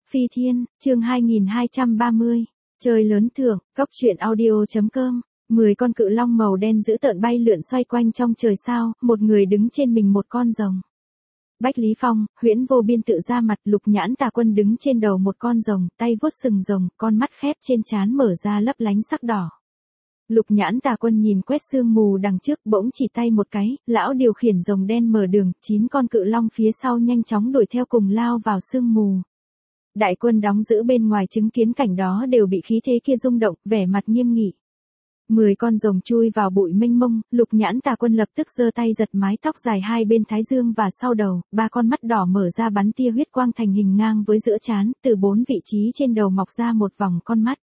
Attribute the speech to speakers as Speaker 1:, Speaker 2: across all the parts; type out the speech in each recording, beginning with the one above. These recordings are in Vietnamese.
Speaker 1: Phi Thiên, chương 2230, chơi lớn thưởng, góc truyện audio.com. 10 con cự long màu đen dữ tợn bay lượn xoay quanh trong trời sao, một người đứng trên mình một con rồng. Bách Lý Phong, Huyễn Vô Biên tự ra mặt, Lục Nhãn Tà Quân đứng trên đầu một con rồng, tay vuốt sừng rồng, con mắt khép trên trán mở ra lấp lánh sắc đỏ. Lục Nhãn Tà Quân nhìn quét sương mù đằng trước, bỗng chỉ tay một cái, lão điều khiển rồng đen mở đường, 9 con cự long phía sau nhanh chóng đuổi theo cùng lao vào sương mù. Đại quân đóng giữ bên ngoài chứng kiến cảnh đó đều bị khí thế kia rung động, vẻ mặt nghiêm nghị. 10 con rồng chui vào bụi mênh mông, Lục Nhãn Tà Quân lập tức giơ tay giật mái tóc dài hai bên thái dương và sau đầu, 3 con mắt đỏ mở ra bắn tia huyết quang thành hình ngang với giữa trán, từ 4 vị trí trên đầu mọc ra một vòng con mắt.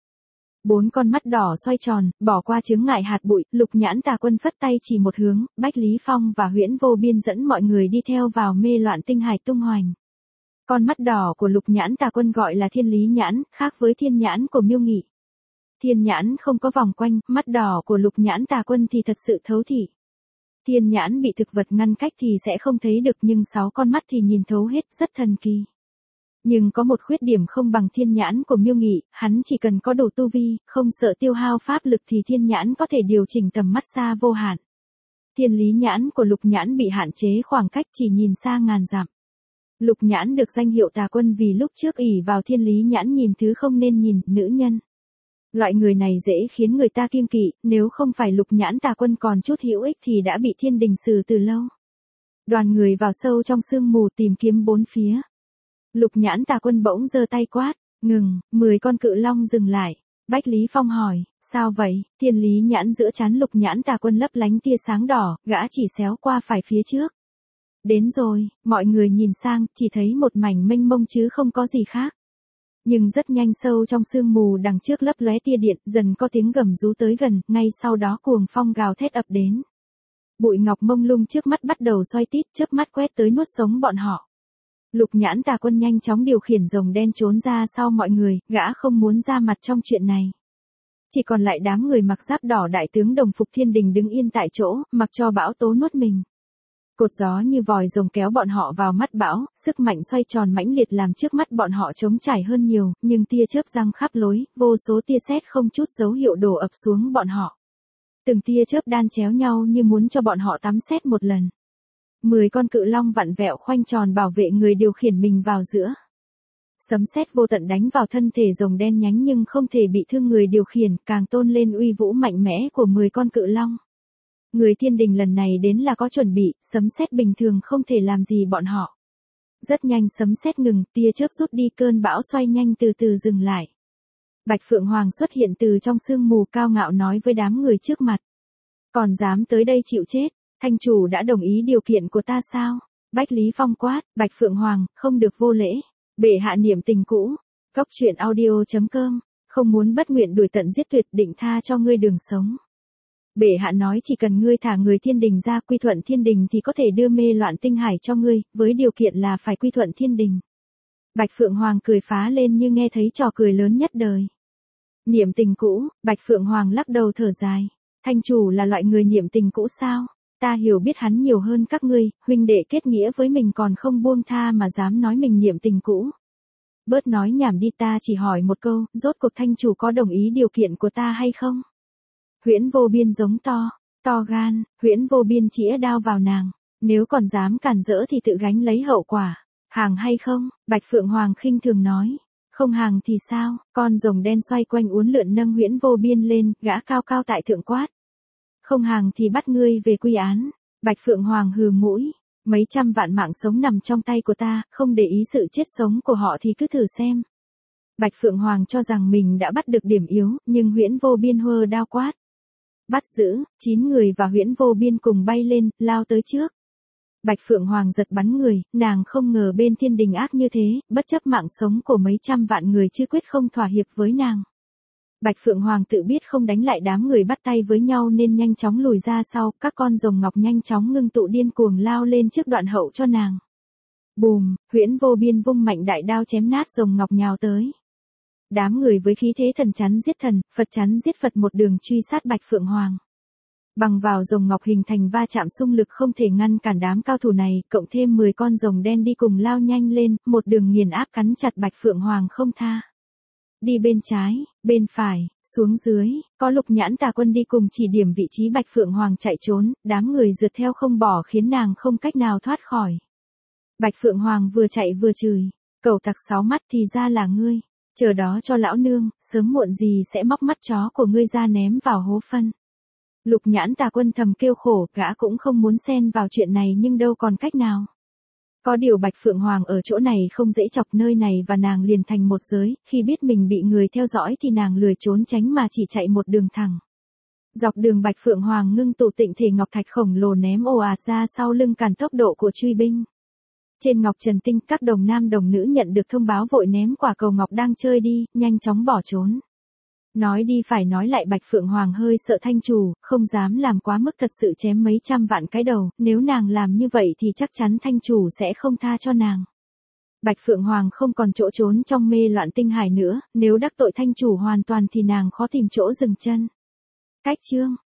Speaker 1: 4 con mắt đỏ xoay tròn, bỏ qua chướng ngại hạt bụi, Lục Nhãn Tà Quân phất tay chỉ một hướng, Bách Lý Phong và Huyễn Vô Biên dẫn mọi người đi theo vào mê loạn tinh hải tung hoành. Con mắt đỏ của Lục Nhãn Tà Quân gọi là Thiên Lý Nhãn, khác với Thiên Nhãn của Miêu Nghị. Thiên Nhãn không có vòng quanh, mắt đỏ của Lục Nhãn Tà Quân thì thật sự thấu thị. Thiên Nhãn bị thực vật ngăn cách thì sẽ không thấy được, nhưng 6 con mắt thì nhìn thấu hết, rất thần kỳ. Nhưng có một khuyết điểm không bằng Thiên Nhãn của Miêu Nghị, hắn chỉ cần có đủ tu vi, không sợ tiêu hao pháp lực thì Thiên Nhãn có thể điều chỉnh tầm mắt xa vô hạn. Thiên Lý Nhãn của Lục Nhãn bị hạn chế khoảng cách, chỉ nhìn xa ngàn dặm. Lục Nhãn được danh hiệu Tà Quân vì lúc trước ỷ vào Thiên Lý Nhãn nhìn thứ không nên nhìn, nữ nhân. Loại người này dễ khiến người ta kiêng kỵ, nếu không phải Lục Nhãn Tà Quân còn chút hữu ích thì đã bị thiên đình xử từ lâu. Đoàn người vào sâu trong sương mù tìm kiếm bốn phía. Lục Nhãn Tà Quân bỗng giơ tay quát, ngừng, 10 con cự long dừng lại. Bách Lý Phong hỏi, sao vậy? Thiên Lý Nhãn giữa trán Lục Nhãn Tà Quân lấp lánh tia sáng đỏ, gã chỉ xéo qua phải phía trước. Đến rồi, mọi người nhìn sang, chỉ thấy một mảnh mênh mông chứ không có gì khác. Nhưng rất nhanh sâu trong sương mù đằng trước lấp lóe tia điện, dần có tiếng gầm rú tới gần, ngay sau đó cuồng phong gào thét ập đến. Bụi ngọc mông lung trước mắt bắt đầu xoay tít, chớp mắt quét tới nuốt sống bọn họ. Lục Nhãn Tà Quân nhanh chóng điều khiển rồng đen trốn ra sau mọi người, gã không muốn ra mặt trong chuyện này. Chỉ còn lại đám người mặc giáp đỏ đại tướng đồng phục thiên đình đứng yên tại chỗ, mặc cho bão tố nuốt mình. Cột gió như vòi rồng kéo bọn họ vào mắt bão, sức mạnh xoay tròn mãnh liệt làm trước mắt bọn họ trống trải hơn nhiều, nhưng tia chớp giăng khắp lối, vô số tia sét không chút dấu hiệu đổ ập xuống bọn họ. Từng tia chớp đan chéo nhau như muốn cho bọn họ tắm sét một lần. 10 con cự long vặn vẹo khoanh tròn bảo vệ người điều khiển mình vào giữa. Sấm sét vô tận đánh vào thân thể rồng đen nhánh nhưng không thể bị thương người điều khiển, càng tôn lên uy vũ mạnh mẽ của 10 con cự long. Người thiên đình lần này đến là có chuẩn bị, sấm sét bình thường không thể làm gì bọn họ. Rất nhanh sấm sét ngừng, tia chớp rút đi, cơn bão xoay nhanh từ từ dừng lại. Bạch Phượng Hoàng xuất hiện từ trong sương mù cao ngạo nói với đám người trước mặt. Còn dám tới đây chịu chết, thành chủ đã đồng ý điều kiện của ta sao? Bách Lý Phong quát, Bạch Phượng Hoàng, không được vô lễ. Bệ hạ niệm tình cũ. Góc truyện audio.com, không muốn bất nguyện đuổi tận giết tuyệt, định tha cho ngươi đường sống. Bệ hạ nói chỉ cần ngươi thả người thiên đình ra, quy thuận thiên đình thì có thể đưa mê loạn tinh hải cho ngươi, với điều kiện là phải quy thuận thiên đình. Bạch Phượng Hoàng cười phá lên như nghe thấy trò cười lớn nhất đời. Niệm tình cũ, Bạch Phượng Hoàng lắc đầu thở dài. Thành chủ là loại người niệm tình cũ sao? Ta hiểu biết hắn nhiều hơn các ngươi, huynh đệ kết nghĩa với mình còn không buông tha mà dám nói mình niệm tình cũ. Bớt nói nhảm đi, ta chỉ hỏi một câu, rốt cuộc thành chủ có đồng ý điều kiện của ta hay không? Huyễn Vô Biên giống to gan, Huyễn Vô Biên chĩa đao vào nàng, nếu còn dám cản rỡ thì tự gánh lấy hậu quả, hàng hay không? Bạch Phượng Hoàng khinh thường nói, không hàng thì sao? Con rồng đen xoay quanh uốn lượn nâng Huyễn Vô Biên lên, gã cao cao tại thượng quát. Không hàng thì bắt ngươi về quy án. Bạch Phượng Hoàng hừ mũi, mấy trăm vạn mạng sống nằm trong tay của ta, không để ý sự chết sống của họ thì cứ thử xem. Bạch Phượng Hoàng cho rằng mình đã bắt được điểm yếu, nhưng Huyễn Vô Biên hơ đao quát. Bắt giữ, 9 người và Huyễn Vô Biên cùng bay lên, lao tới trước. Bạch Phượng Hoàng giật bắn người, nàng không ngờ bên thiên đình ác như thế, bất chấp mạng sống của mấy trăm vạn người chứ quyết không thỏa hiệp với nàng. Bạch Phượng Hoàng tự biết không đánh lại đám người bắt tay với nhau nên nhanh chóng lùi ra sau, các con rồng ngọc nhanh chóng ngưng tụ điên cuồng lao lên trước đoạn hậu cho nàng. Bùm, Huyễn Vô Biên vung mạnh đại đao chém nát rồng ngọc nhào tới. Đám người với khí thế thần chắn giết thần, Phật chắn giết Phật một đường truy sát Bạch Phượng Hoàng. Bằng vào rồng ngọc hình thành va chạm xung lực không thể ngăn cản đám cao thủ này, cộng thêm 10 con rồng đen đi cùng lao nhanh lên, một đường nghiền áp cắn chặt Bạch Phượng Hoàng không tha. Đi bên trái, bên phải, xuống dưới, có Lục Nhãn Tà Quân đi cùng chỉ điểm vị trí Bạch Phượng Hoàng chạy trốn, đám người rượt theo không bỏ khiến nàng không cách nào thoát khỏi. Bạch Phượng Hoàng vừa chạy vừa chửi, cẩu tặc 6 mắt thì ra là ngươi, chờ đó cho lão nương, sớm muộn gì sẽ móc mắt chó của ngươi ra ném vào hố phân. Lục Nhãn Tà Quân thầm kêu khổ, gã cũng không muốn xen vào chuyện này nhưng đâu còn cách nào. Có điều Bạch Phượng Hoàng ở chỗ này không dễ chọc, nơi này và nàng liền thành một giới, khi biết mình bị người theo dõi thì nàng lười trốn tránh mà chỉ chạy một đường thẳng. Dọc đường Bạch Phượng Hoàng ngưng tụ tịnh thể ngọc thạch khổng lồ ném ồ ạt ra sau lưng cản tốc độ của truy binh. Trên Ngọc Trần Tinh, các đồng nam đồng nữ nhận được thông báo vội ném quả cầu ngọc đang chơi đi, nhanh chóng bỏ trốn. Nói đi phải nói lại, Bạch Phượng Hoàng hơi sợ Thanh Chủ, không dám làm quá mức, thật sự chém mấy trăm vạn cái đầu, nếu nàng làm như vậy thì chắc chắn Thanh Chủ sẽ không tha cho nàng. Bạch Phượng Hoàng không còn chỗ trốn trong mê loạn tinh hải nữa, nếu đắc tội Thanh Chủ hoàn toàn thì nàng khó tìm chỗ dừng chân. Cách chương